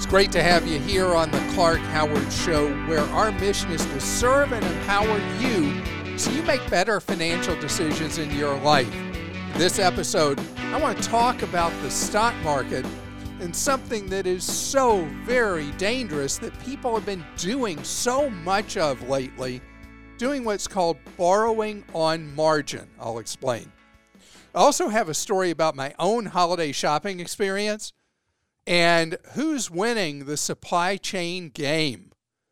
It's great to have you here on the Clark Howard Show, where our mission is to serve and empower you so you make better financial decisions in your life. In this episode, I want to talk about the stock market and something that is so very dangerous that people have been doing so much of lately, doing what's called borrowing on margin. I'll explain. I also have a story about my own holiday shopping experience and who's winning the supply chain game.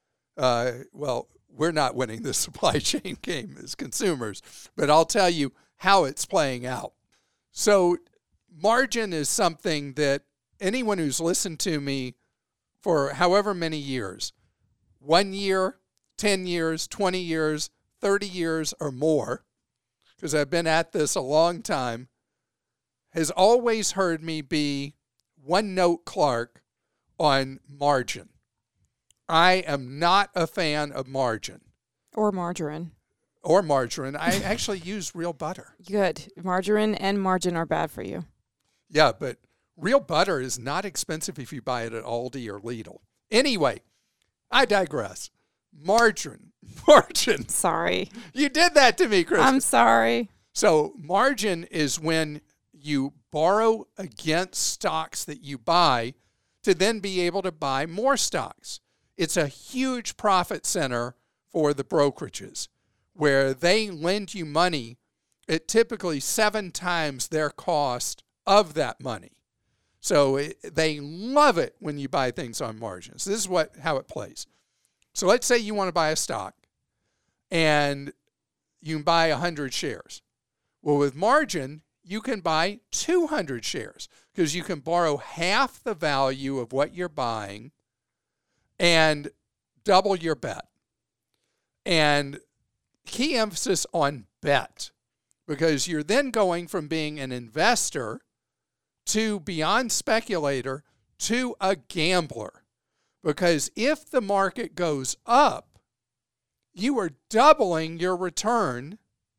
Well, we're not winning the supply chain game as consumers, but I'll tell you how it's playing out. So margin is something that anyone who's listened to me for however many years, 1 year, 10 years, 20 years, 30 years or more, because I've been at this a long time, has always heard me be one note Clark on margin. I am not a fan of margin. Or margarine. Or margarine. I actually use real butter. Good. Margarine and margin are bad for you. Yeah, but real butter is not expensive if you buy it at Aldi or Lidl. Anyway, I digress. Margin. Sorry. You did that to me, Chris. I'm sorry. So margin is when you borrow against stocks that you buy to then be able to buy more stocks. It's a huge profit center for the brokerages where they lend you money at typically 7 times their cost of that money. So they love it when you buy things on margins. This is how it plays. So let's say you want to buy a stock and you can buy 100 shares. Well, with margin, you can buy 200 shares because you can borrow half the value of what you're buying and double your bet. And key emphasis on bet, because you're then going from being an investor to beyond speculator to a gambler. Because if the market goes up, you are doubling your return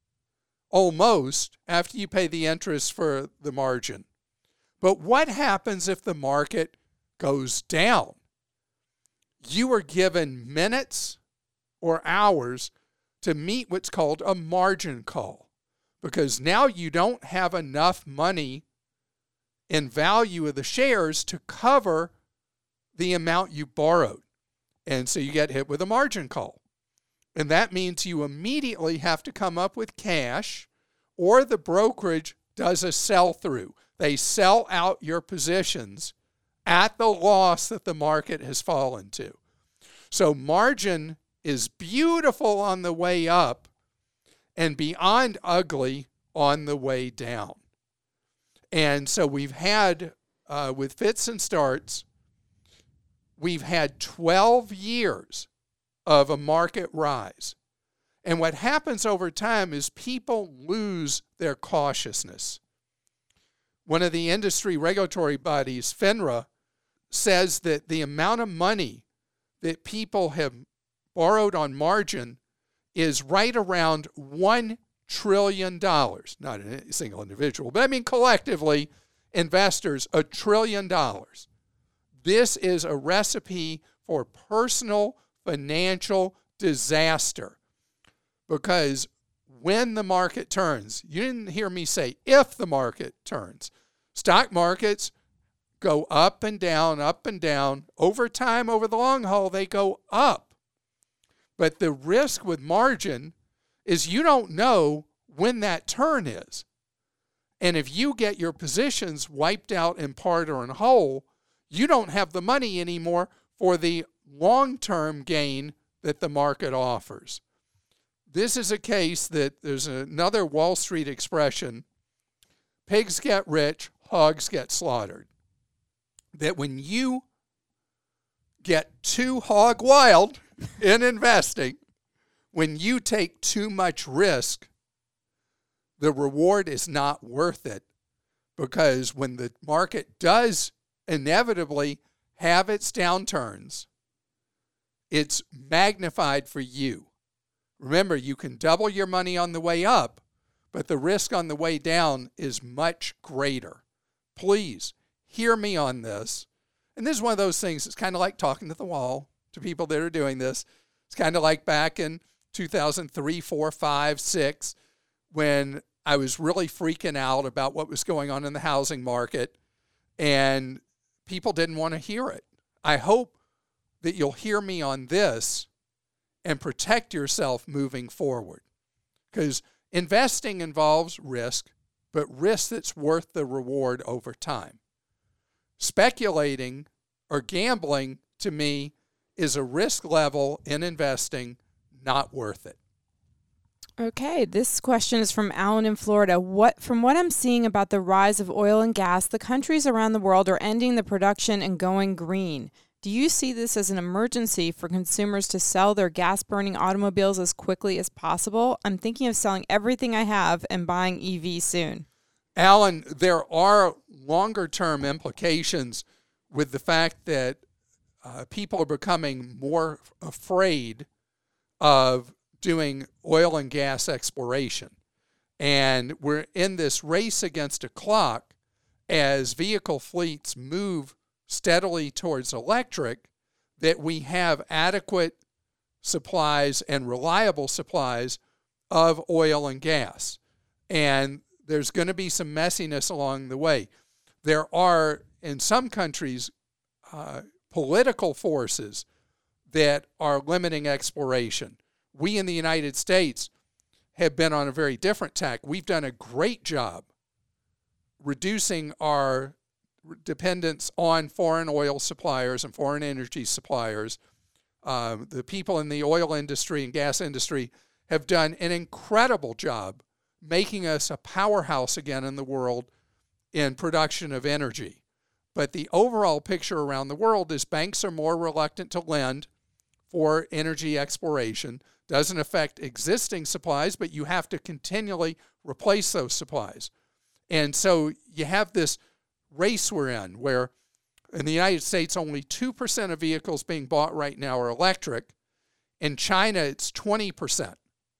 almost after you pay the interest for the margin. But what happens if the market goes down? You are given minutes or hours to meet what's called a margin call, because now you don't have enough money in value of the shares to cover the amount you borrowed. And so you get hit with a margin call. And that means you immediately have to come up with cash, or the brokerage does a sell-through. They sell out your positions at the loss that the market has fallen to. So margin is beautiful on the way up and beyond ugly on the way down. And so we've had, with fits and starts, we've had 12 years of a market rise. And what happens over time is people lose their cautiousness. One of the industry regulatory bodies, FINRA, says that the amount of money that people have borrowed on margin is right around $1 trillion. Not a single individual, but I mean collectively, investors, $1 trillion. This is a recipe for personal financial disaster, because when the market turns, you didn't hear me say if the market turns. Stock markets go up and down, over time, over the long haul, they go up. But the risk with margin is you don't know when that turn is. And if you get your positions wiped out in part or in whole, you don't have the money anymore for the long-term gain that the market offers. This is a case that there's another Wall Street expression, pigs get rich, hogs get slaughtered. That when you get too hog wild in investing, when you take too much risk, the reward is not worth it, because when the market does inevitably have its downturns, it's magnified for you. Remember, you can double your money on the way up, but the risk on the way down is much greater. Please hear me on this And this is one of those things, it's kind of like talking to the wall to people that are doing this. It's kind of like back in 2003, 4, 5, 6, when I was really freaking out about what was going on in the housing market, and people didn't want to hear it. I hope that you'll hear me on this and protect yourself moving forward, because investing involves risk, but risk that's worth the reward over time. Speculating or gambling, to me, is a risk level in investing not worth it. Okay, this question is from Alan in Florida. From what I'm seeing about the rise of oil and gas, the countries around the world are ending the production and going green. Do you see this as an emergency for consumers to sell their gas-burning automobiles as quickly as possible? I'm thinking of selling everything I have and buying EV soon. Alan, there are longer-term implications with the fact that people are becoming more afraid of doing oil and gas exploration. And we're in this race against a clock as vehicle fleets move steadily towards electric, that we have adequate supplies and reliable supplies of oil and gas. And there's going to be some messiness along the way. There are, in some countries, political forces that are limiting exploration. We in the United States have been on a very different tack. We've done a great job reducing our dependence on foreign oil suppliers and foreign energy suppliers. The people in the oil industry and gas industry have done an incredible job making us a powerhouse again in the world in production of energy. But the overall picture around the world is banks are more reluctant to lend for energy exploration. Doesn't affect existing supplies, but you have to continually replace those supplies. And so you have this race we're in where in the United States only 2% of vehicles being bought right now are electric. In China, it's 20%.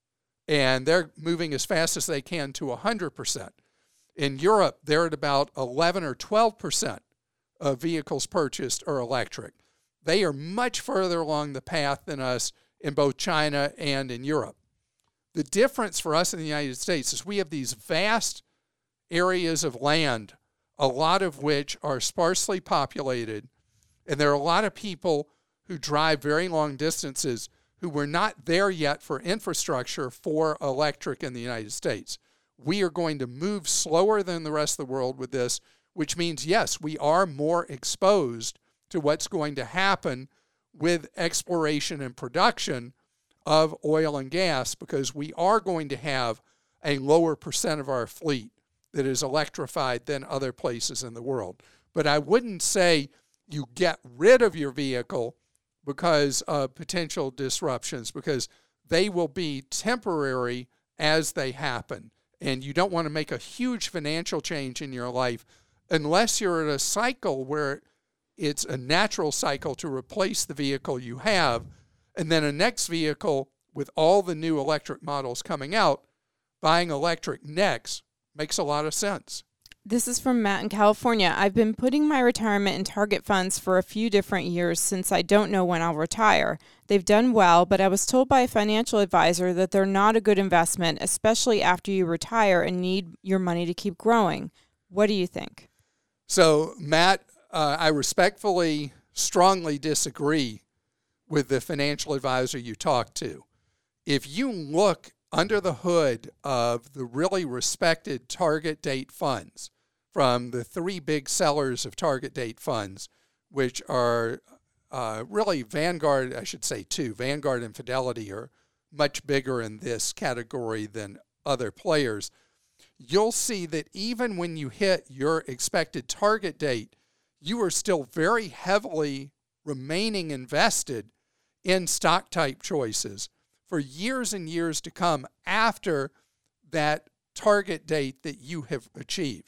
And they're moving as fast as they can to 100%. In Europe, they're at about 11 or 12% of vehicles purchased are electric. They are much further along the path than us in both China and in Europe. The difference for us in the United States is we have these vast areas of land, a lot of which are sparsely populated, and there are a lot of people who drive very long distances who were not there yet for infrastructure for electric in the United States. We are going to move slower than the rest of the world with this, which means, yes, we are more exposed to what's going to happen with exploration and production of oil and gas, because we are going to have a lower percent of our fleet that is electrified than other places in the world. But I wouldn't say you get rid of your vehicle because of potential disruptions, because they will be temporary as they happen. And you don't want to make a huge financial change in your life unless you're at a cycle where it's a natural cycle to replace the vehicle you have, and then a next vehicle with all the new electric models coming out, buying electric next makes a lot of sense. This is from Matt in California. I've been putting my retirement in target funds for a few different years since I don't know when I'll retire. They've done well, but I was told by a financial advisor that they're not a good investment, especially after you retire and need your money to keep growing. What do you think? So, Matt, I respectfully, strongly disagree with the financial advisor you talked to. If you look under the hood of the really respected target date funds, from the three big sellers of target date funds, which are really Vanguard, I should say two, Vanguard and Fidelity are much bigger in this category than other players, you'll see that even when you hit your expected target date, you are still very heavily remaining invested in stock type choices for years and years to come after that target date that you have achieved.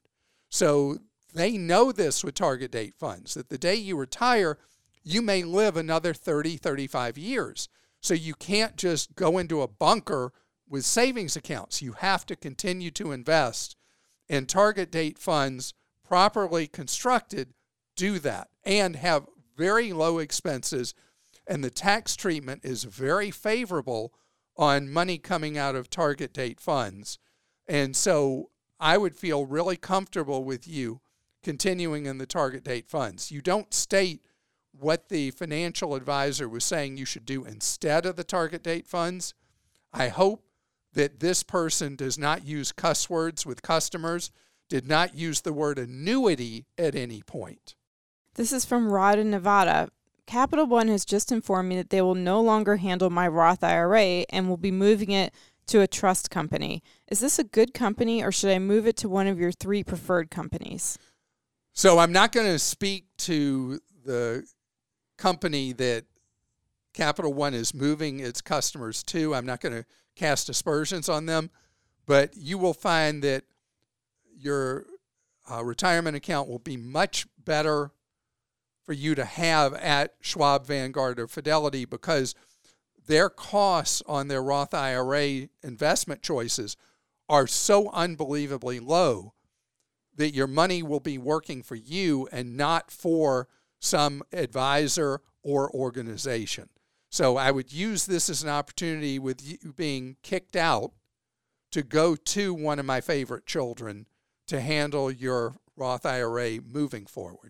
So they know this with target date funds, that the day you retire, you may live another 30, 35 years. So you can't just go into a bunker with savings accounts. You have to continue to invest, and target date funds properly constructed do that. and have very low expenses, and the tax treatment is very favorable on money coming out of target date funds. And so I would feel really comfortable with you continuing in the target date funds. You don't state what the financial advisor was saying you should do instead of the target date funds. I hope that this person does not use cuss words with customers, did not use the word annuity at any point. This is from Rod in Nevada. Capital One has just informed me that they will no longer handle my Roth IRA and will be moving it to a trust company. Is this a good company, or should I move it to one of your 3 preferred companies? So I'm not going to speak to the company that Capital One is moving its customers to. I'm not going to cast aspersions on them, but you will find that your retirement account will be much better for you to have at Schwab, Vanguard, or Fidelity, because their costs on their Roth IRA investment choices are so unbelievably low that your money will be working for you and not for some advisor or organization. So I would use this as an opportunity, with you being kicked out, to go to one of my favorite children to handle your Roth IRA moving forward.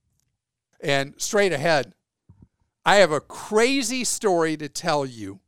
And straight ahead, I have a crazy story to tell you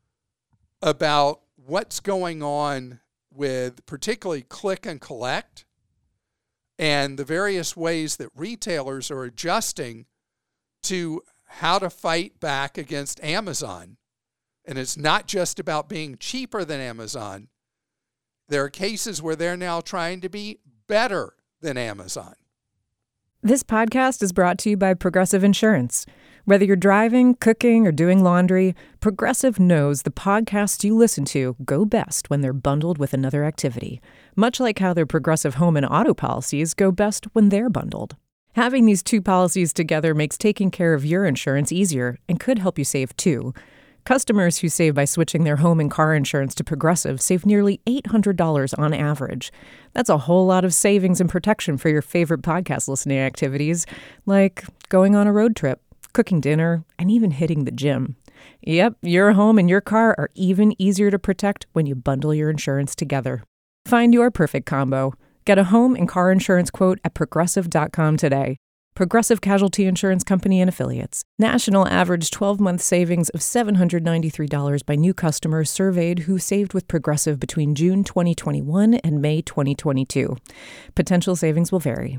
about what's going on with particularly click and collect and the various ways that retailers are adjusting to how to fight back against Amazon. And it's not just about being cheaper than Amazon. There are cases where they're now trying to be better than Amazon. This podcast is brought to you by Progressive Insurance. Whether you're driving, cooking, or doing laundry, Progressive knows the podcasts you listen to go best when they're bundled with another activity, much like how their Progressive home and auto policies go best when they're bundled. Having these 2 policies together makes taking care of your insurance easier and could help you save too. Customers who save by switching their home and car insurance to Progressive save nearly $800 on average. That's a whole lot of savings and protection for your favorite podcast listening activities, like going on a road trip, cooking dinner, and even hitting the gym. Yep, your home and your car are even easier to protect when you bundle your insurance together. Find your perfect combo. Get a home and car insurance quote at Progressive.com today. Progressive Casualty Insurance Company and Affiliates. National average 12-month savings of $793 by new customers surveyed who saved with Progressive between June 2021 and May 2022. Potential savings will vary.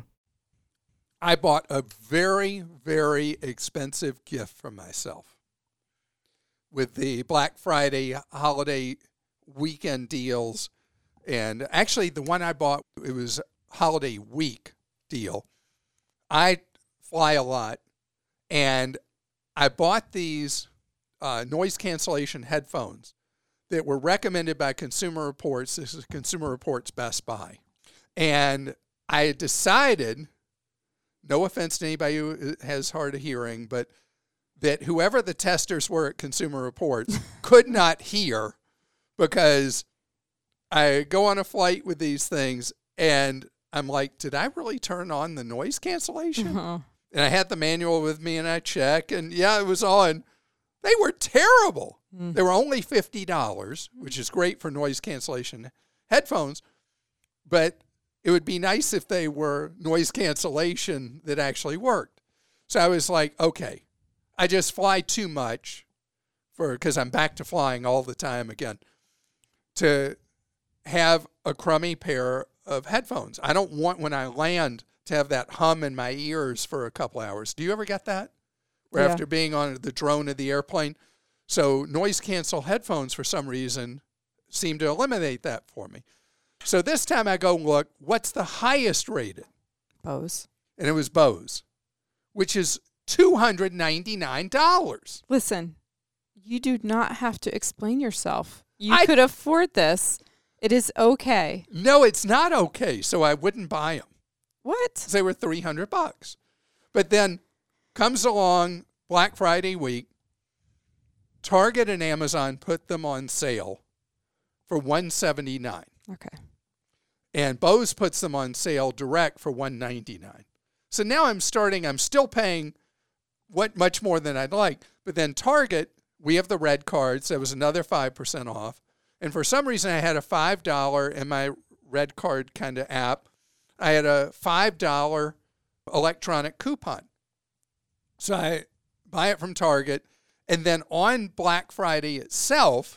I bought a very, very expensive gift for myself with the Black Friday holiday weekend deals. And actually, the one I bought, it was holiday week deal. I fly a lot, and I bought these noise cancellation headphones that were recommended by Consumer Reports. This is Consumer Reports Best Buy. And I had decided, no offense to anybody who has hard of hearing, but that whoever the testers were at Consumer Reports could not hear, because I go on a flight with these things and I'm like, did I really turn on the noise cancellation? Uh-huh. And I had the manual with me and I check, and yeah, it was on. They were terrible. They were only $50, which is great for noise cancellation headphones, but it would be nice if they were noise cancellation that actually worked. So I was like, okay, I just fly too much because I'm back to flying all the time again, to have a crummy pair of headphones. I don't want, when I land, to have that hum in my ears for a couple hours. Do you ever get that? Where after being on the drone of the airplane? So noise cancel headphones, for some reason, seem to eliminate that for me. So this time I go look, what's the highest rated? Bose. And it was Bose, which is $299. Listen, you do not have to explain yourself. You could afford this. It is okay. No, it's not okay. So I wouldn't buy them. What? They were $300. But then comes along Black Friday week, Target and Amazon put them on sale for $179. Okay. And Bose puts them on sale direct for $199. So now I'm still paying much more than I'd like. But then Target, we have the red cards. That was another 5% off. And for some reason, I had a $5 in my red card kind of app. I had a $5 electronic coupon. So I buy it from Target. And then on Black Friday itself,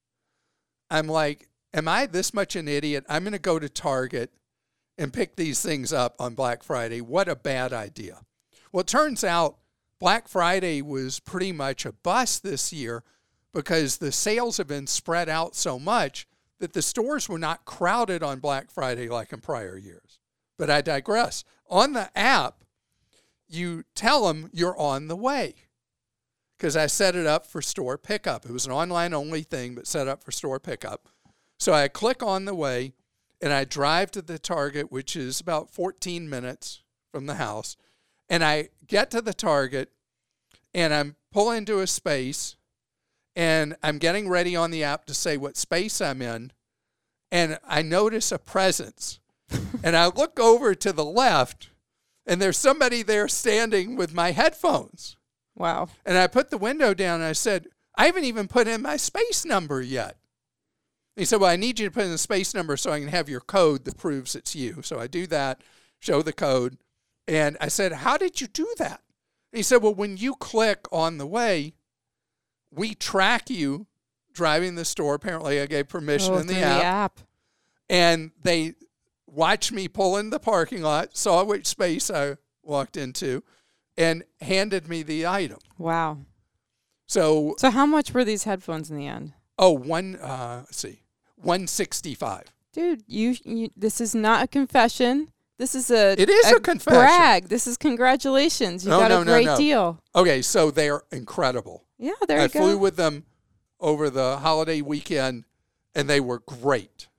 I'm like, am I this much an idiot? I'm going to go to Target and pick these things up on Black Friday. What a bad idea. Well, it turns out Black Friday was pretty much a bust this year because the sales have been spread out so much that the stores were not crowded on Black Friday like in prior years. But I digress. On the app, you tell them you're on the way because I set it up for store pickup. It was an online-only thing, but set up for store pickup. So I click on the way, and I drive to the Target, which is about 14 minutes from the house. And I get to the Target, and I'm pulling into a space, and I'm getting ready on the app to say what space I'm in, and I notice a presence. And I look over to the left, and there's somebody there standing with my headphones. Wow. And I put the window down, and I said, I haven't even put in my space number yet. He said, well, I need you to put in the space number so I can have your code that proves it's you. So I do that, show the code. And I said, how did you do that? And he said, well, when you click on the way, we track you driving the store. Apparently, I gave permission in the app. And they watched me pull in the parking lot, saw which space I walked into, and handed me the item. Wow. So how much were these headphones in the end? Oh, let's see. $165. Dude, you this is not a confession. This is a confession. Brag. This is congratulations. You got a great deal. Okay, so they're incredible. Yeah, there you go. I flew with them over the holiday weekend, and they were great.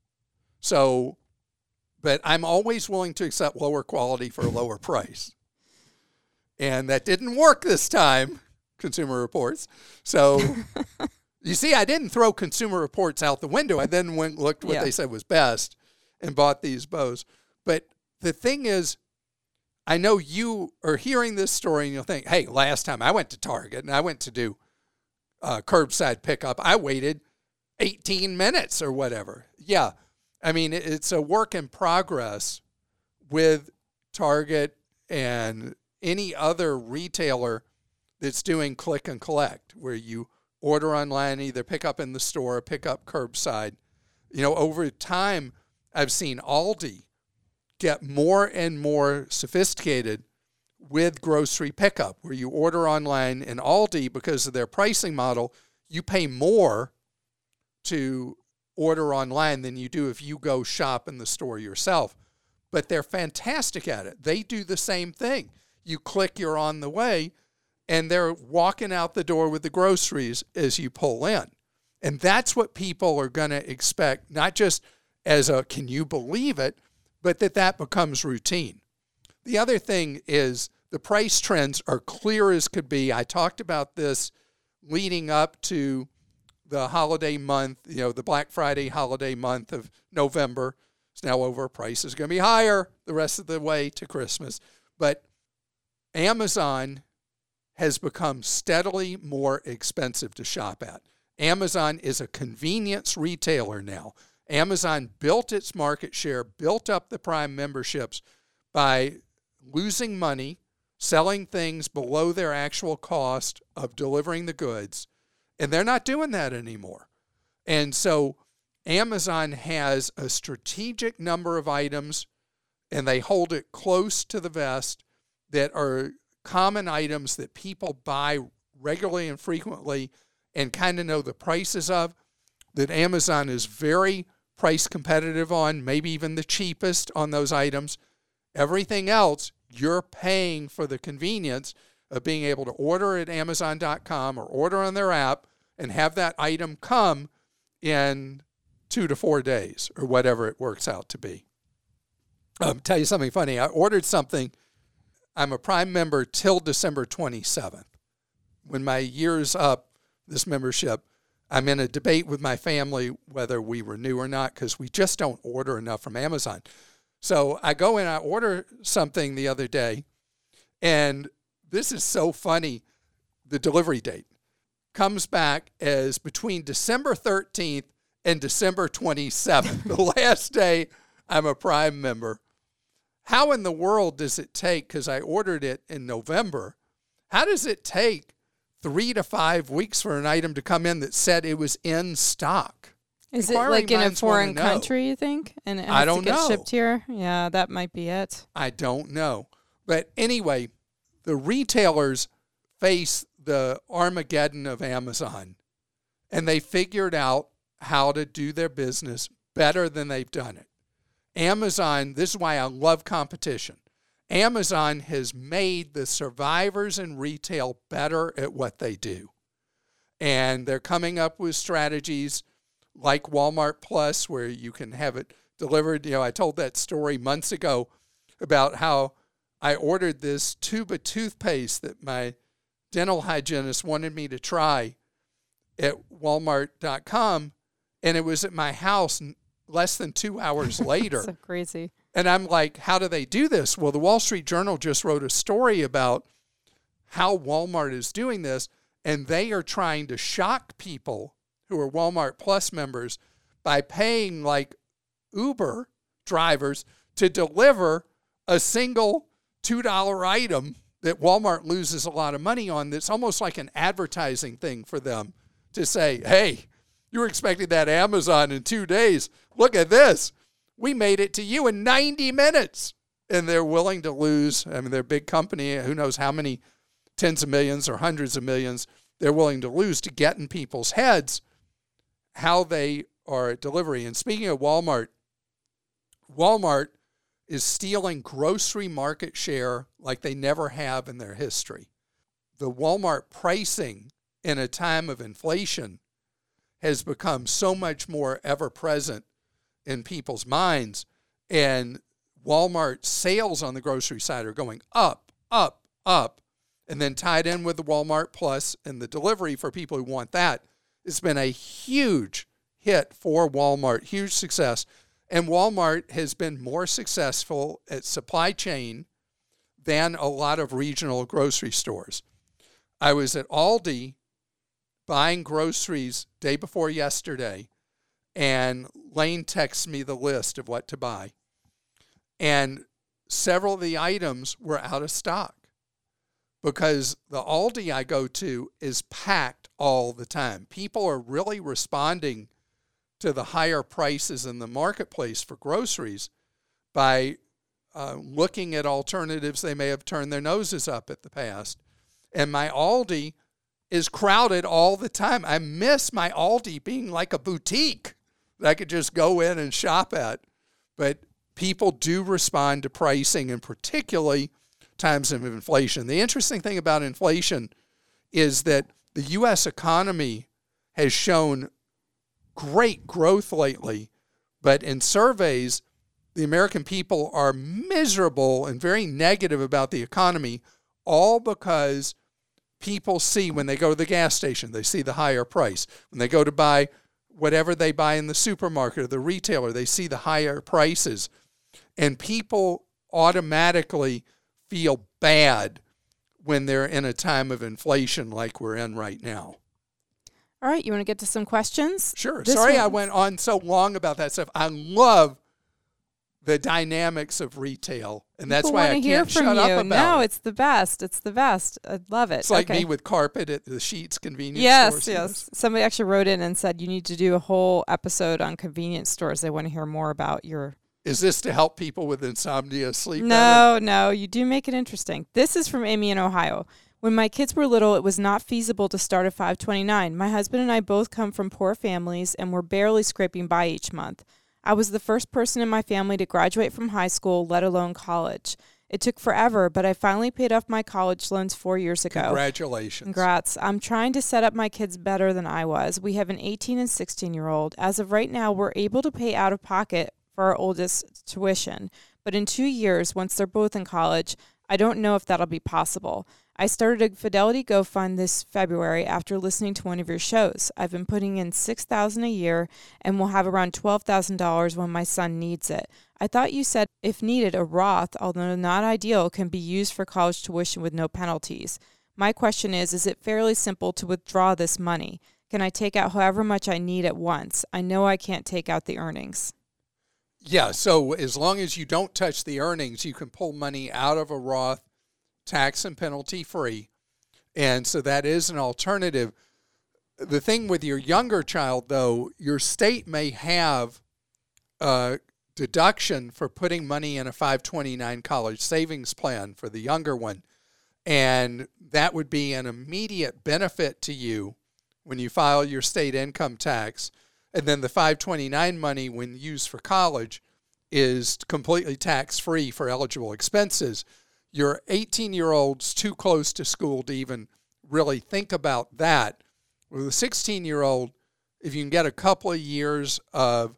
So, but I'm always willing to accept lower quality for a lower price. And that didn't work this time, Consumer Reports. So... You see, I didn't throw Consumer Reports out the window. I then went and looked what they said was best and bought these bows. But the thing is, I know you are hearing this story and you'll think, hey, last time I went to Target and I went to do curbside pickup, I waited 18 minutes or whatever. Yeah, I mean, it's a work in progress with Target and any other retailer that's doing click and collect, where you order online, either pick up in the store or pick up curbside. You know, over time, I've seen Aldi get more and more sophisticated with grocery pickup, where you order online in Aldi because of their pricing model, you pay more to order online than you do if you go shop in the store yourself. But they're fantastic at it. They do the same thing. You click, you're on the way, and they're walking out the door with the groceries as you pull in. And that's what people are going to expect, not just as a can you believe it, but that becomes routine. The other thing is the price trends are clear as could be. I talked about this leading up to the holiday month, the Black Friday holiday month of November. It's now over. Price is going to be higher the rest of the way to Christmas. But Amazon has become steadily more expensive to shop at. Amazon is a convenience retailer now. Amazon built its market share, built up the Prime memberships by losing money, selling things below their actual cost of delivering the goods, and they're not doing that anymore. And so Amazon has a strategic number of items, and they hold it close to the vest, that are common items that people buy regularly and frequently and kind of know the prices of, that Amazon is very price competitive on, maybe even the cheapest on those items. Everything else, you're paying for the convenience of being able to order at Amazon.com or order on their app and have that item come in 2 to 4 days or whatever it works out to be. Tell you something funny. I ordered something. I'm a Prime member till December 27th. When my year's up, this membership, I'm in a debate with my family whether we renew or not because we just don't order enough from Amazon. So I go and I order something the other day, and this is so funny. The delivery date comes back as between December 13th and December 27th, the last day I'm a Prime member. How in the world does it take, because I ordered it in November, how does it take 3 to 5 weeks for an item to come in that said it was in stock? Is it like in a foreign country, you think? And it has to get shipped here? Yeah, that might be it. I don't know. But anyway, the retailers face the Armageddon of Amazon, and they figured out how to do their business better than they've done it. Amazon, this is why I love competition. Amazon has made the survivors in retail better at what they do. And they're coming up with strategies like Walmart Plus, where you can have it delivered. I told that story months ago about how I ordered this tube of toothpaste that my dental hygienist wanted me to try at Walmart.com, and it was at my house less than 2 hours later. So crazy. And I'm like, how do they do this? Well, the Wall Street Journal just wrote a story about how Walmart is doing this, and they are trying to shock people who are Walmart Plus members by paying like Uber drivers to deliver a single $2 item that Walmart loses a lot of money on. That's almost like an advertising thing for them to say, hey, you were expecting that Amazon in 2 days. Look at this. We made it to you in 90 minutes. And they're willing to lose. I mean, they're a big company. Who knows how many tens of millions or hundreds of millions they're willing to lose to get in people's heads how they are at delivery. And speaking of Walmart, Walmart is stealing grocery market share like they never have in their history. The Walmart pricing in a time of inflation has become so much more ever-present in people's minds, and Walmart sales on the grocery side are going up, up, up, and then tied in with the Walmart Plus and the delivery for people who want that. It's been a huge hit for Walmart, huge success. And Walmart has been more successful at supply chain than a lot of regional grocery stores. I was at Aldi buying groceries day before yesterday, and Lane texted me the list of what to buy. And several of the items were out of stock because the Aldi I go to is packed all the time. People are really responding to the higher prices in the marketplace for groceries by looking at alternatives they may have turned their noses up at the past. And my Aldi is crowded all the time. I miss my Aldi being like a boutique that I could just go in and shop at. But people do respond to pricing, and particularly times of inflation. The interesting thing about inflation is that the U.S. economy has shown great growth lately, but in surveys, the American people are miserable and very negative about the economy, all because people see when they go to the gas station, they see the higher price. When they go to buy whatever they buy in the supermarket or the retailer, they see the higher prices. And people automatically feel bad when they're in a time of inflation like we're in right now. All right, you want to get to some questions? Sure. Sorry I went on so long about that stuff. I love the dynamics of retail, and that's why I can't shut up about it. No, it's the best. It's the best. I love it. It's like me with carpet at the Sheetz convenience stores. Yes. Somebody actually wrote in and said you need to do a whole episode on convenience stores. They want to hear more about your... Is this to help people with insomnia sleep better? No. You do make it interesting. This is from Amy in Ohio. When my kids were little, it was not feasible to start at 529. My husband and I both come from poor families and were barely scraping by each month. I was the first person in my family to graduate from high school, let alone college. It took forever, but I finally paid off my college loans 4 years ago. Congratulations. Congrats. I'm trying to set up my kids better than I was. We have an 18 and 16-year-old. As of right now, we're able to pay out of pocket for our oldest tuition. But in 2 years, once they're both in college, I don't know if that'll be possible. I started a Fidelity GoFund this February after listening to one of your shows. I've been putting in $6,000 a year and will have around $12,000 when my son needs it. I thought you said, if needed, a Roth, although not ideal, can be used for college tuition with no penalties. My question is it fairly simple to withdraw this money? Can I take out however much I need at once? I know I can't take out the earnings. Yeah, so as long as you don't touch the earnings, you can pull money out of a Roth tax and penalty free. And so that is an alternative. The thing with your younger child, though, your state may have a deduction for putting money in a 529 college savings plan for the younger one. And that would be an immediate benefit to you when you file your state income tax. And then the 529 money, when used for college, is completely tax-free for eligible expenses. Your 18-year-old's too close to school to even really think about that. With a 16-year-old, if you can get a couple of years of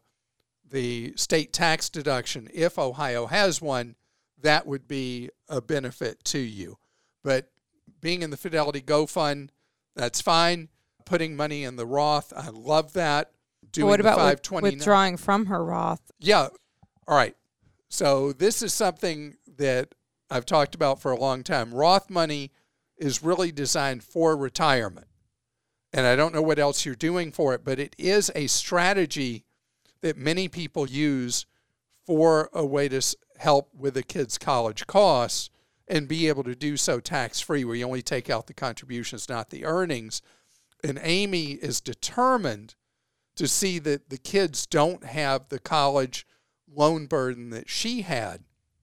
the state tax deduction, if Ohio has one, that would be a benefit to you. But being in the Fidelity Go Fund, that's fine. Putting money in the Roth, I love that. Doing what about the withdrawing from her Roth? Yeah. All right. So this is something that I've talked about for a long time. Roth money is really designed for retirement. And I don't know what else you're doing for it, but it is a strategy that many people use for a way to help with a kid's college costs and be able to do so tax-free, where you only take out the contributions, not the earnings. And Amy is determined to see that the kids don't have the college loan burden that she had.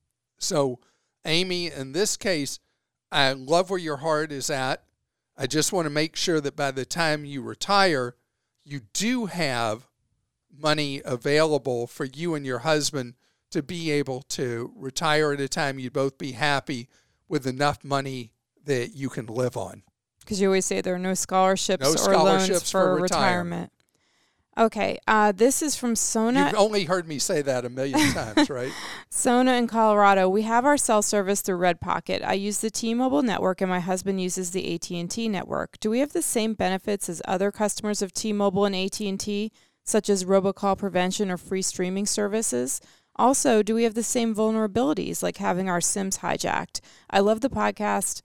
So, Amy, in this case, I love where your heart is at. I just want to make sure that by the time you retire, you do have money available for you and your husband to be able to retire at a time you'd both be happy with enough money that you can live on. Because you always say there are no scholarships or loans for retirement. Okay, this is from Sona. You've only heard me say that a million times, right? Sona in Colorado. We have our cell service through Red Pocket. I use the T-Mobile network, and my husband uses the AT&T network. Do we have the same benefits as other customers of T-Mobile and AT&T, such as robocall prevention or free streaming services? Also, do we have the same vulnerabilities, like having our SIMs hijacked? I love the podcast.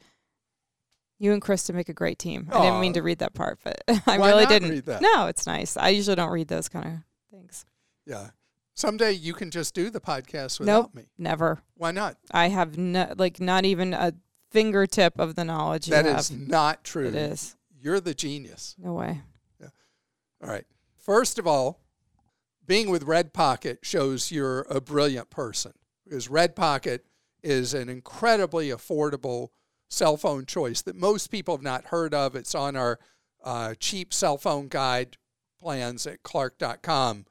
You and Krista make a great team. I didn't mean to read that part, but I really didn't. Read that? No, it's nice. I usually don't read those kind of things. Yeah. Someday you can just do the podcast without me. Never. Why not? I have not even a fingertip of the knowledge you have. That is not true. It is. You're the genius. No way. Yeah. All right. First of all, being with Red Pocket shows you're a brilliant person, because Red Pocket is an incredibly affordable cell phone choice that most people have not heard of. It's on our cheap cell phone guide plans at clark.com.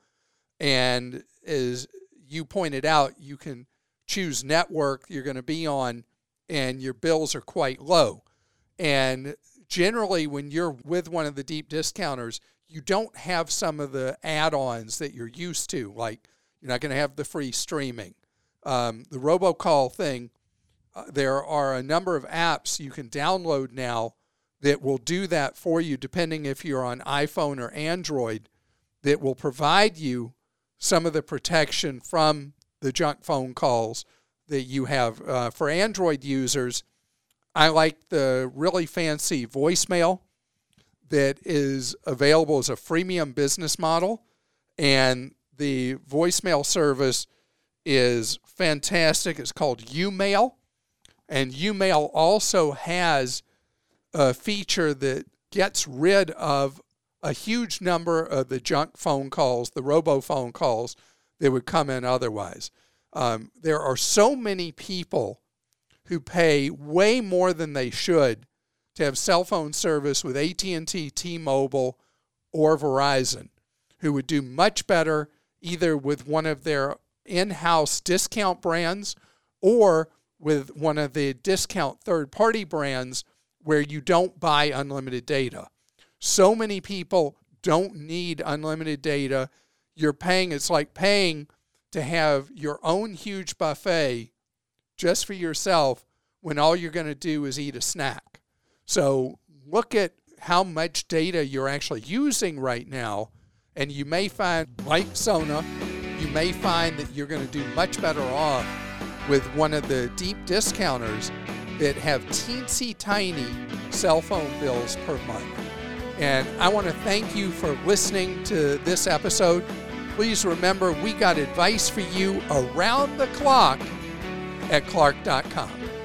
And as you pointed out, you can choose network you're going to be on, and your bills are quite low. And generally, when you're with one of the deep discounters, you don't have some of the add-ons that you're used to, like you're not going to have the free streaming. The robocall thing, there are a number of apps you can download now that will do that for you, depending if you're on iPhone or Android, that will provide you some of the protection from the junk phone calls that you have. For Android users, I like the really fancy voicemail that is available as a freemium business model, and the voicemail service is fantastic. It's called YouMail, and YouMail also has a feature that gets rid of a huge number of the junk phone calls, the robo-phone calls that would come in otherwise. There are so many people who pay way more than they should to have cell phone service with AT&T, T-Mobile, or Verizon, who would do much better either with one of their in-house discount brands or with one of the discount third-party brands where you don't buy unlimited data. So many people don't need unlimited data. You're paying, it's like paying to have your own huge buffet just for yourself when all you're going to do is eat a snack. So look at how much data you're actually using right now, and you may find, like Sona, you may find that you're going to do much better off with one of the deep discounters that have teensy tiny cell phone bills per month. And I want to thank you for listening to this episode. Please remember, we got advice for you around the clock at Clark.com.